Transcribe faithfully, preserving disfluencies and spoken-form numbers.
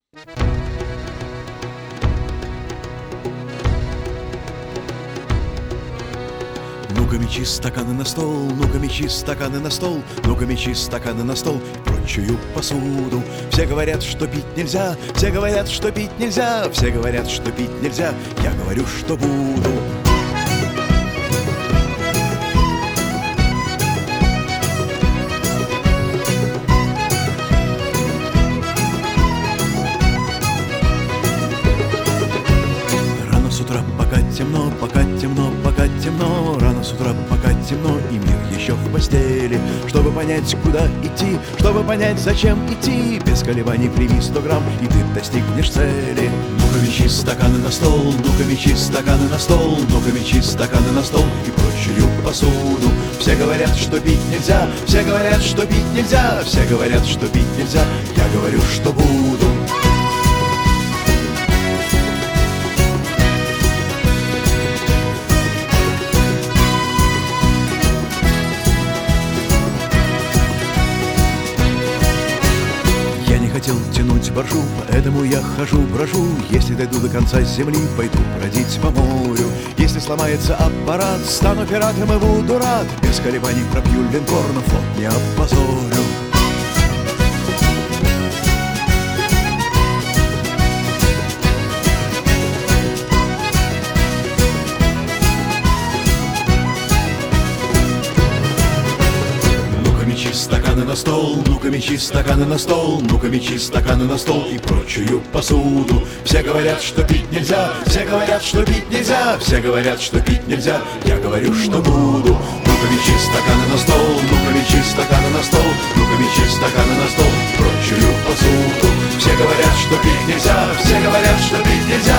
Ну-ка, мечи стаканы на стол, ну-ка, мечи стаканы на стол, ну-ка, мечи стаканы на стол и прочую посуду. Все говорят, что пить нельзя, все говорят, что пить нельзя, все говорят, что пить нельзя, я говорю, что буду. Рано с утра, пока темно, пока темно, пока темно, рано с утра, пока темно, и мир еще в постели. Чтобы понять, куда идти, чтобы понять, зачем идти, без колебаний прими сто грамм, и ты достигнешь цели. Ну-ка, мечи стаканы на стол, ну-ка, мечи стаканы на стол, ну-ка, мечи стаканы на стол и прочую посуду. Все говорят, что пить нельзя, все говорят, что пить нельзя, все говорят, что пить нельзя, я говорю, что буду. Хотел тянуть боржу, поэтому я хожу, брожу. Если дойду до конца земли, пойду бродить по морю. Если сломается аппарат, стану пиратом и буду рад. Без колебаний пропью линкор, но флот не опозорю. Мечи стаканы на стол, ну-ка, мечи стаканы на стол, ну-ка, мечи стаканы на стол и прочую посуду. Все говорят, что пить нельзя, все говорят, что пить нельзя, все говорят, что пить нельзя, я говорю, что буду. Ну-ка, мечи стаканы на стол, ну-ка, мечи стаканы на стол, ну-ка, мечи стаканы на стол и прочую посуду. Все говорят, что пить нельзя, все говорят, что пить нельзя,